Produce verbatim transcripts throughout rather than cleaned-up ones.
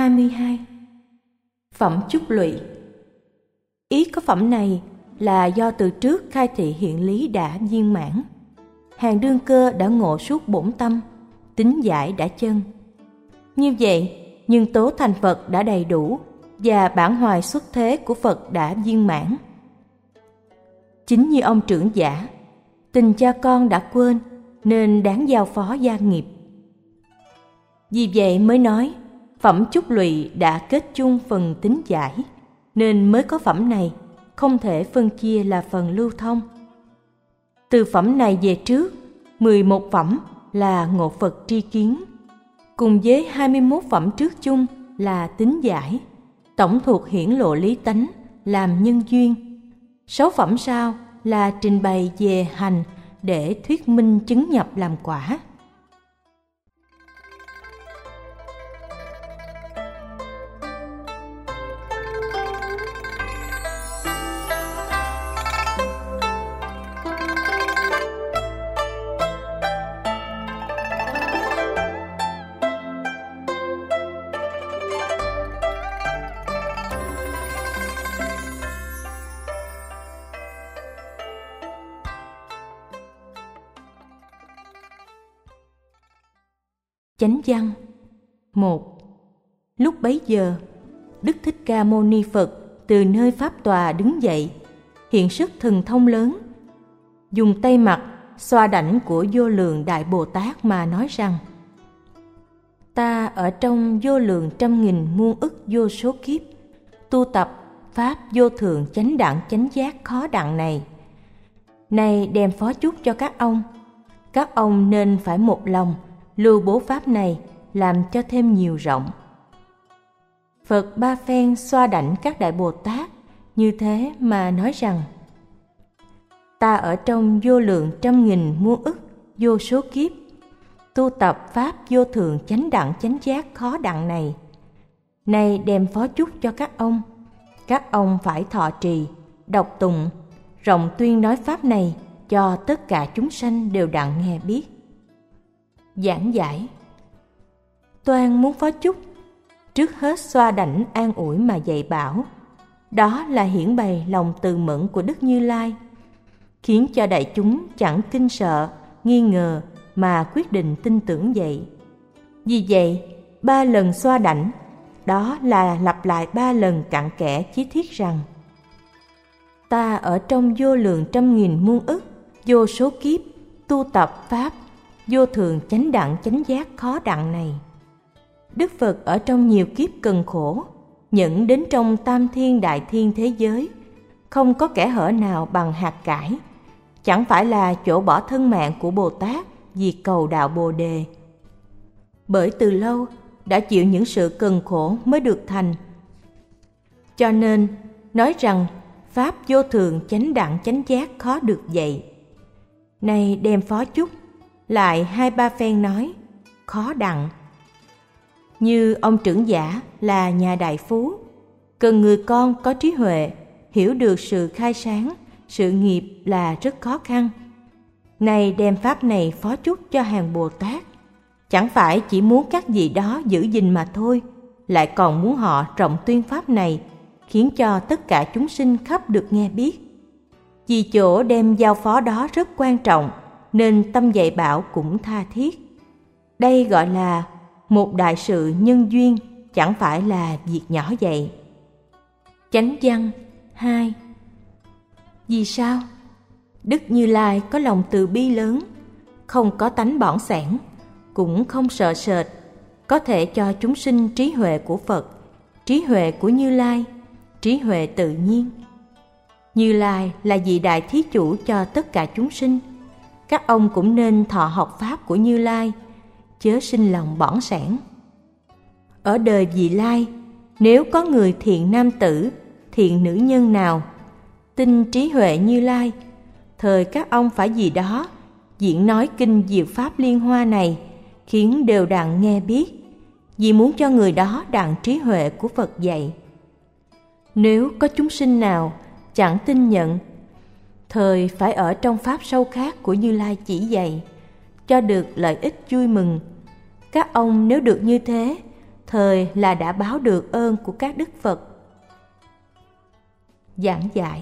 hai mươi hai. Phẩm chúc lụy. Ý có phẩm này là do từ trước khai thị hiện lý đã viên mãn, hàng đương cơ đã ngộ suốt bổn tâm, tính giải đã chân. Như vậy, nhân tố thành Phật đã đầy đủ và bản hoài xuất thế của Phật đã viên mãn. Chính như ông trưởng giả, tình cha con đã quên nên đáng giao phó gia nghiệp. Vì vậy mới nói phẩm chúc lụy đã kết chung phần tính giải, nên mới có phẩm này, không thể phân chia là phần lưu thông. Từ phẩm này về trước, mười một phẩm là ngộ Phật tri kiến, cùng với hai mươi mốt phẩm trước chung là tính giải, tổng thuộc hiển lộ lý tánh làm nhân duyên. Sáu phẩm sau là trình bày về hành để thuyết minh chứng nhập làm quả. Chánh văn. Một. Lúc bấy giờ, Đức Thích Ca Mâu Ni Phật từ nơi pháp tòa đứng dậy, hiện sức thần thông lớn, dùng tay mặt xoa đảnh của vô lượng Đại Bồ Tát mà nói rằng: Ta ở trong vô lượng trăm nghìn muôn ức vô số kiếp, tu tập pháp vô thượng chánh đẳng chánh giác khó đặng này. Này đem phó chúc cho các ông, các ông nên phải một lòng lưu bố pháp này làm cho thêm nhiều rộng. Phật ba phen xoa đảnh các Đại Bồ Tát như thế mà nói rằng: Ta ở trong vô lượng trăm nghìn muôn ức vô số kiếp, tu tập pháp vô thượng chánh đẳng chánh giác khó đặng này. Này đem phó chúc cho các ông, các ông phải thọ trì, đọc tụng, rộng tuyên nói pháp này cho tất cả chúng sanh đều đặng nghe biết. Giảng giải. Toan muốn phó chúc, trước hết xoa đảnh an ủi mà dạy bảo. Đó là hiển bày lòng từ mẫn của Đức Như Lai, khiến cho đại chúng chẳng kinh sợ, nghi ngờ mà quyết định tin tưởng vậy. Vì vậy, ba lần xoa đảnh, đó là lặp lại ba lần cặn kẽ chí thiết rằng: Ta ở trong vô lượng trăm nghìn muôn ức vô số kiếp, tu tập pháp vô thượng chánh đẳng chánh giác khó đặng này. Đức Phật ở trong nhiều kiếp cần khổ, nhẫn đến trong tam thiên đại thiên thế giới, không có kẽ hở nào bằng hạt cải, chẳng phải là chỗ bỏ thân mạng của Bồ Tát vì cầu đạo Bồ Đề. Bởi từ lâu đã chịu những sự cần khổ mới được thành, cho nên nói rằng pháp vô thượng chánh đẳng chánh giác khó được dạy. Nay đem phó chúc lại hai ba phen nói khó đặng. Như ông trưởng giả là nhà đại phú, cần người con có trí huệ, hiểu được sự khai sáng, sự nghiệp là rất khó khăn. Này đem pháp này phó chúc cho hàng Bồ Tát, chẳng phải chỉ muốn các vị đó giữ gìn mà thôi, lại còn muốn họ rộng tuyên pháp này, khiến cho tất cả chúng sinh khắp được nghe biết. Vì chỗ đem giao phó đó rất quan trọng, nên tâm dạy bảo cũng tha thiết. Đây gọi là một đại sự nhân duyên, chẳng phải là việc nhỏ vậy. Chánh văn. Hai. Vì sao? Đức Như Lai có lòng từ bi lớn, không có tánh bỏng sẻn, cũng không sợ sệt, có thể cho chúng sinh trí huệ của Phật, trí huệ của Như Lai, trí huệ tự nhiên. Như Lai là vị đại thí chủ cho tất cả chúng sinh. Các ông cũng nên thọ học pháp của Như Lai, chớ sinh lòng bỏng sẻn. Ở đời vị lai, nếu có người thiện nam tử, thiện nữ nhân nào tin trí huệ Như Lai, thời các ông phải vì đó diễn nói kinh diệu pháp liên hoa này, khiến đều đặng nghe biết, vì muốn cho người đó đặng trí huệ của Phật dạy. Nếu có chúng sinh nào chẳng tin nhận, thời phải ở trong pháp sâu khác của Như Lai chỉ dạy, cho được lợi ích vui mừng. Các ông nếu được như thế, thời là đã báo được ơn của các đức Phật. Giảng giải.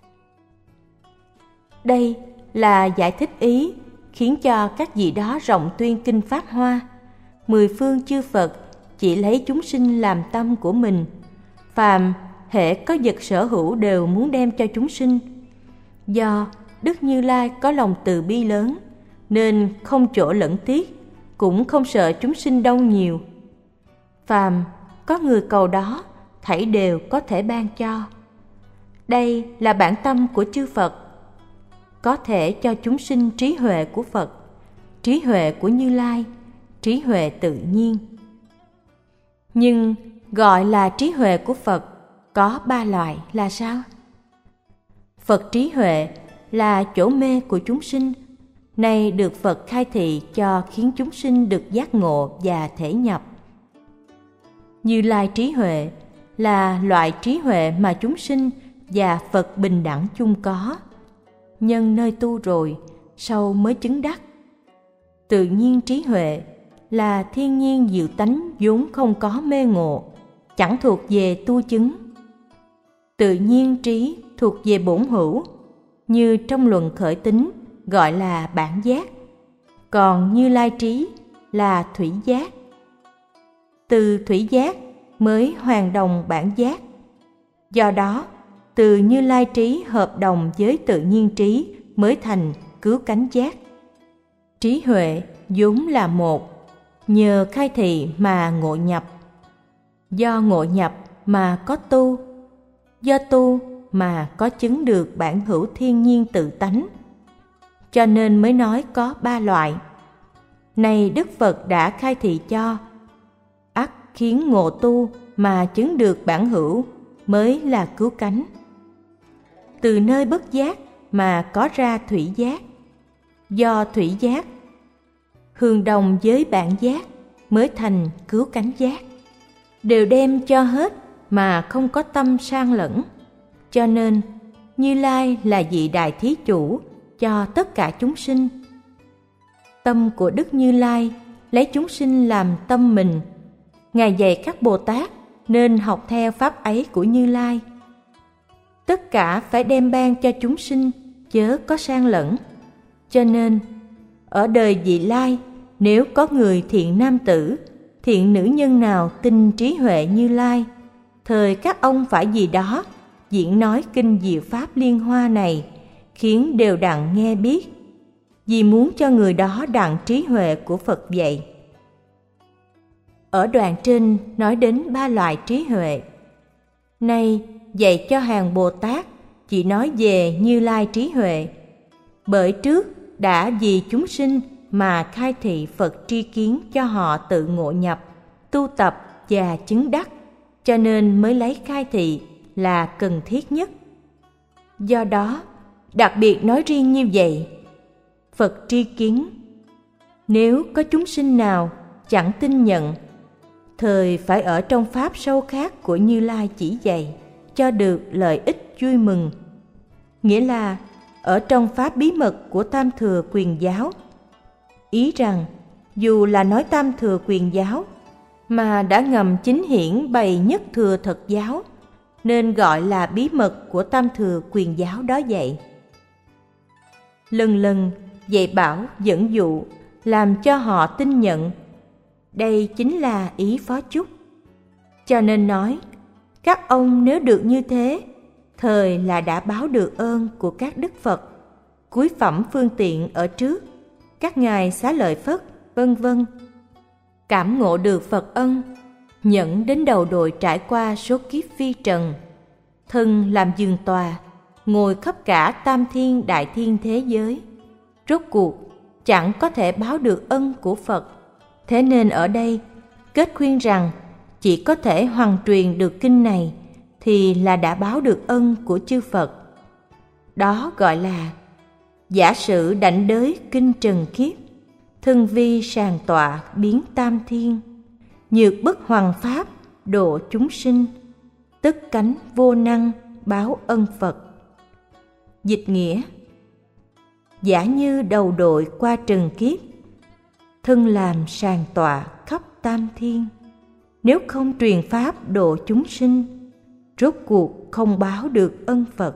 Đây là giải thích ý khiến cho các vị đó rộng tuyên kinh Pháp Hoa. Mười phương chư Phật chỉ lấy chúng sinh làm tâm của mình, phàm hễ có vật sở hữu đều muốn đem cho chúng sinh. Do Đức Như Lai có lòng từ bi lớn, nên không chỗ lẫn tiếc, cũng không sợ chúng sinh đông nhiều. Phàm có người cầu đó, thảy đều có thể ban cho. Đây là bản tâm của chư Phật, có thể cho chúng sinh trí huệ của Phật, trí huệ của Như Lai, trí huệ tự nhiên. Nhưng gọi là trí huệ của Phật có ba loại là sao? Phật trí huệ là chỗ mê của chúng sinh, nay được Phật khai thị cho khiến chúng sinh được giác ngộ và thể nhập. Như Lai trí huệ là loại trí huệ mà chúng sinh và Phật bình đẳng chung có, nhân nơi tu rồi, sau mới chứng đắc. Tự nhiên trí huệ là thiên nhiên diệu tánh vốn không có mê ngộ, chẳng thuộc về tu chứng. Tự nhiên trí thuộc về bổn hữu, như trong luận khởi tính gọi là bản giác, còn Như Lai trí là thủy giác. Từ thủy giác mới hoàn đồng bản giác. Do đó, từ Như Lai trí hợp đồng với tự nhiên trí mới thành cứu cánh giác. Trí huệ vốn là một, nhờ khai thị mà ngộ nhập. Do ngộ nhập mà có tu, do tu mà có chứng được bản hữu thiên nhiên tự tánh. Cho nên mới nói có ba loại. Này Đức Phật đã khai thị cho, ắt khiến ngộ tu mà chứng được bản hữu mới là cứu cánh. Từ nơi bất giác mà có ra thủy giác. Do thủy giác hương đồng với bản giác mới thành cứu cánh giác. Đều đem cho hết mà không có tâm sang lẫn. Cho nên Như Lai là vị đại thí chủ cho tất cả chúng sinh. Tâm của Đức Như Lai lấy chúng sinh làm tâm mình. Ngài dạy các Bồ Tát nên học theo pháp ấy của Như Lai. Tất cả phải đem ban cho chúng sinh, chớ có sang lẫn. Cho nên ở đời vị lai, nếu có người thiện nam tử, thiện nữ nhân nào tin trí huệ Như Lai, thời các ông phải vì đó diễn nói kinh diệu pháp liên hoa này, khiến đều đặng nghe biết, vì muốn cho người đó đặng trí huệ của Phật dạy. Ở đoạn trên nói đến ba loại trí huệ. Nay dạy cho hàng Bồ Tát chỉ nói về Như Lai trí huệ, bởi trước đã vì chúng sinh mà khai thị Phật tri kiến cho họ tự ngộ nhập, tu tập và chứng đắc, cho nên mới lấy khai thị là cần thiết nhất. Do đó, đặc biệt nói riêng như vậy. Phật tri kiến, nếu có chúng sinh nào chẳng tin nhận, thời phải ở trong pháp sâu khác của Như Lai chỉ dạy, cho được lợi ích vui mừng. Nghĩa là ở trong pháp bí mật của Tam Thừa Quyền Giáo. Ý rằng, dù là nói Tam Thừa Quyền Giáo, mà đã ngầm chính hiển bày Nhất Thừa Thật Giáo, nên gọi là bí mật của Tam Thừa Quyền Giáo đó vậy. Lần lần dạy bảo dẫn dụ, làm cho họ tin nhận. Đây chính là ý phó chúc. Cho nên nói, các ông nếu được như thế, thời là đã báo được ơn của các Đức Phật. Cuối phẩm phương tiện ở trước, các ngài Xá Lợi Phất, vân vân, cảm ngộ được Phật ân, nhẫn đến đầu đội trải qua số kiếp phi trần, thân làm giường tòa, ngồi khắp cả tam thiên đại thiên thế giới. Rốt cuộc chẳng có thể báo được ân của Phật. Thế nên ở đây kết khuyên rằng chỉ có thể hoàn truyền được kinh này thì là đã báo được ân của chư Phật. Đó gọi là giả sử đảnh đới kinh trần kiếp, thân vi sàng tọa biến tam thiên, nhược bất hoàng pháp độ chúng sinh, tất cánh vô năng báo ân Phật. Dịch nghĩa: giả như đầu đội qua trần kiếp, thân làm sàng tọa khắp tam thiên, nếu không truyền pháp độ chúng sinh, rốt cuộc không báo được ân Phật.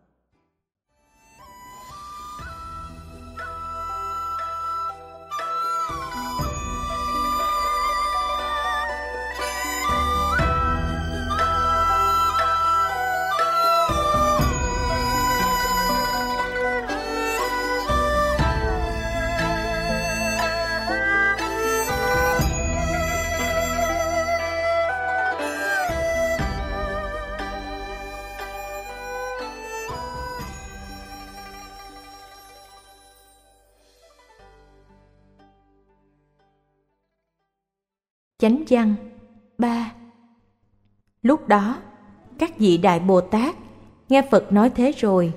Chánh văn ba. Lúc đó, các vị Đại Bồ Tát nghe Phật nói thế rồi,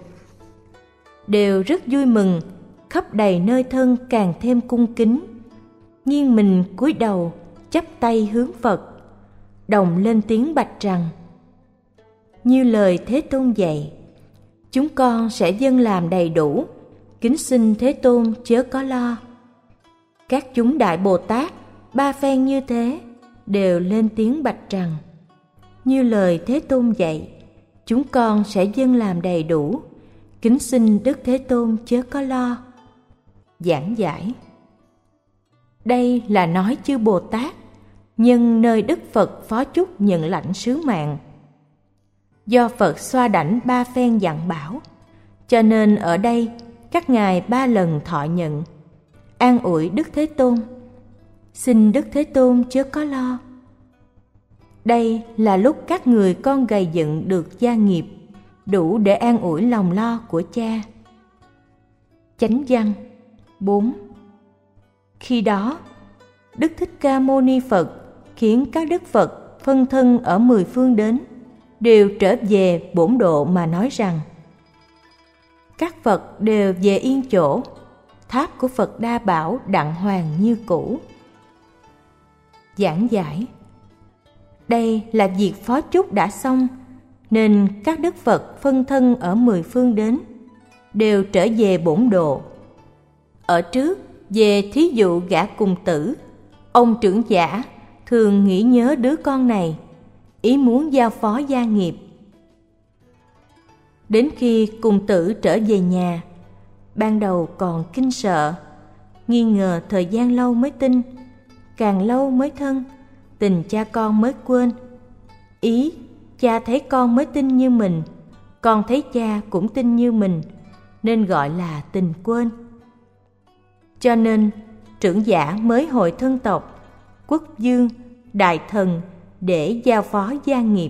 đều rất vui mừng, khắp đầy nơi thân càng thêm cung kính, nghiêng mình cúi đầu, chắp tay hướng Phật, đồng lên tiếng bạch rằng: như lời Thế Tôn dạy, chúng con sẽ dâng làm đầy đủ, kính xin Thế Tôn chớ có lo. Các chúng Đại Bồ Tát ba phen như thế đều lên tiếng bạch rằng: như lời Thế Tôn dạy, chúng con sẽ dâng làm đầy đủ, kính xin Đức Thế Tôn chớ có lo. Giảng giải: đây là nói chư Bồ Tát nhân nơi Đức Phật phó chúc nhận lãnh sứ mạng. Do Phật xoa đảnh ba phen dặn bảo, cho nên ở đây các ngài ba lần thọ nhận, an ủi Đức Thế Tôn, xin Đức Thế Tôn chớ có lo. Đây là lúc các người con gầy dựng được gia nghiệp, đủ để an ủi lòng lo của cha. Chánh văn bốn. Khi đó, Đức Thích Ca Mâu Ni Phật khiến các Đức Phật phân thân ở mười phương đến, đều trở về bổn độ mà nói rằng: các Phật đều về yên chỗ, tháp của Phật Đa Bảo đặng hoàng như cũ. Giảng giải: đây là việc phó chúc đã xong, nên các Đức Phật phân thân ở mười phương đến, đều trở về bổn độ. Ở trước, về thí dụ gã cùng tử, ông trưởng giả thường nghĩ nhớ đứa con này, ý muốn giao phó gia nghiệp. Đến khi cùng tử trở về nhà, ban đầu còn kinh sợ, nghi ngờ thời gian lâu mới tin, càng lâu mới thân, tình cha con mới quên. Ý, cha thấy con mới tin như mình, con thấy cha cũng tin như mình, nên gọi là tình quên. Cho nên, trưởng giả mới hội thân tộc, quốc vương, đại thần để giao phó gia nghiệp.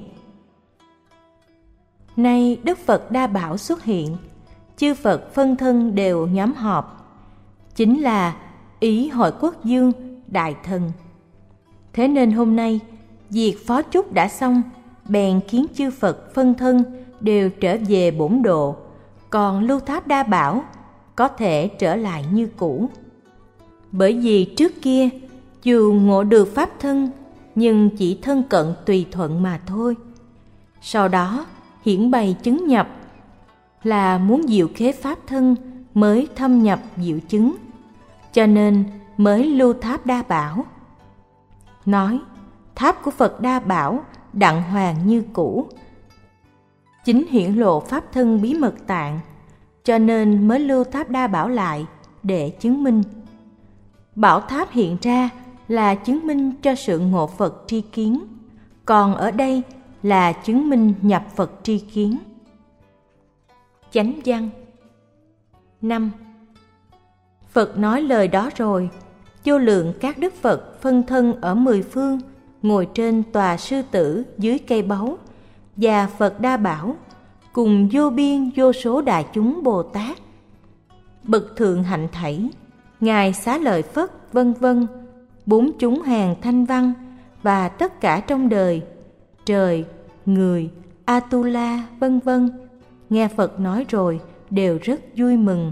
Nay Đức Phật Đa Bảo xuất hiện, chư Phật phân thân đều nhóm họp, chính là ý hội quốc vương, đại thần. Thế nên hôm nay, việc phó chúc đã xong, bèn khiến chư Phật phân thân đều trở về bổn độ, còn Lưu Tháp Đa Bảo có thể trở lại như cũ. Bởi vì trước kia, dù ngộ được pháp thân, nhưng chỉ thân cận tùy thuận mà thôi. Sau đó, hiển bày chứng nhập, là muốn diệu khế pháp thân mới thâm nhập diệu chứng, cho nên mới Lưu Tháp Đa Bảo. Nói, tháp của Phật Đa Bảo đặng hoàng như cũ, chính hiển lộ pháp thân bí mật tạng, cho nên mới Lưu Tháp Đa Bảo lại để chứng minh. Bảo tháp hiện ra là chứng minh cho sự ngộ Phật tri kiến, còn ở đây là chứng minh nhập Phật tri kiến. Chánh văn năm. Phật nói lời đó rồi, vô lượng các Đức Phật phân thân ở mười phương, ngồi trên tòa sư tử dưới cây báu, và Phật Đa Bảo, cùng vô biên vô số đại chúng Bồ Tát, bậc thượng hạnh thảy, ngài Xá Lợi Phất, vân vân, bốn chúng hàng thanh văn và tất cả trong đời, trời, người, Atula, vân vân, nghe Phật nói rồi đều rất vui mừng.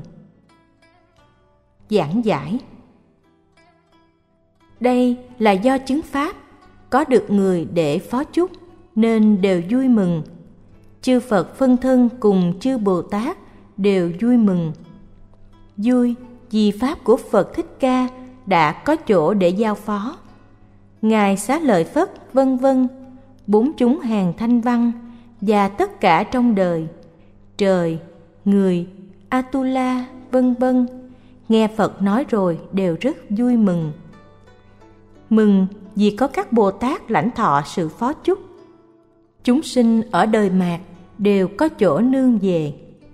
Giảng giải: đây là do chứng pháp, có được người để phó chúc nên đều vui mừng. Chư Phật phân thân cùng chư Bồ Tát đều vui mừng. Vui vì pháp của Phật Thích Ca đã có chỗ để giao phó. Ngài Xá Lợi Phất, vân vân, bốn chúng hàng thanh văn và tất cả trong đời, trời, người, Atula, vân vân, nghe Phật nói rồi đều rất vui mừng. Mừng vì có các Bồ Tát lãnh thọ sự phó chúc. Chúng sinh ở đời mạt đều có chỗ nương về.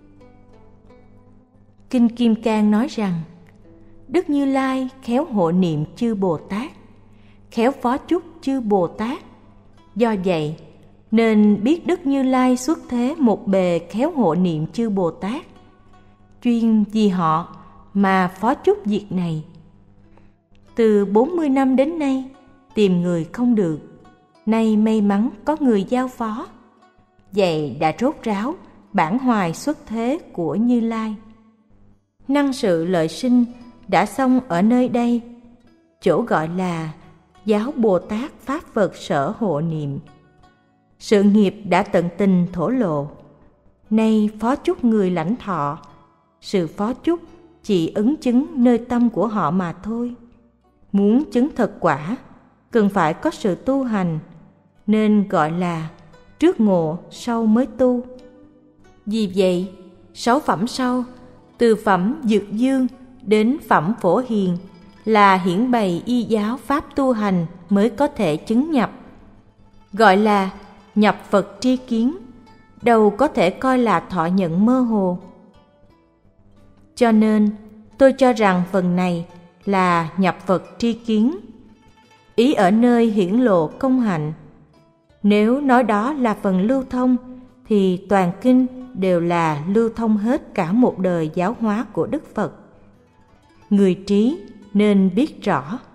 Kinh Kim Cang nói rằng, Đức Như Lai khéo hộ niệm chư Bồ Tát, khéo phó chúc chư Bồ Tát. Do vậy nên biết Đức Như Lai xuất thế một bề khéo hộ niệm chư Bồ Tát, chuyên vì họ mà phó chúc việc này. Từ bốn mươi năm đến nay tìm người không được, nay may mắn có người giao phó, vậy đã rốt ráo bản hoài xuất thế của Như Lai. Năng sự lợi sinh đã xong ở nơi đây, chỗ gọi là Giáo Bồ Tát Pháp Phật Sở Hộ Niệm. Sự nghiệp đã tận tình thổ lộ, nay phó chúc người lãnh thọ. Sự phó chúc chỉ ứng chứng nơi tâm của họ mà thôi. Muốn chứng thật quả, cần phải có sự tu hành, nên gọi là trước ngộ sau mới tu. Vì vậy, sáu phẩm sau, từ phẩm Dược Dương đến phẩm Phổ Hiền là hiển bày y giáo pháp tu hành mới có thể chứng nhập. Gọi là nhập Phật tri kiến, đâu có thể coi là thọ nhận mơ hồ. Cho nên, tôi cho rằng phần này là nhập Phật tri kiến, ý ở nơi hiển lộ công hạnh. Nếu nói đó là phần lưu thông, thì toàn kinh đều là lưu thông hết cả một đời giáo hóa của Đức Phật. Người trí nên biết rõ.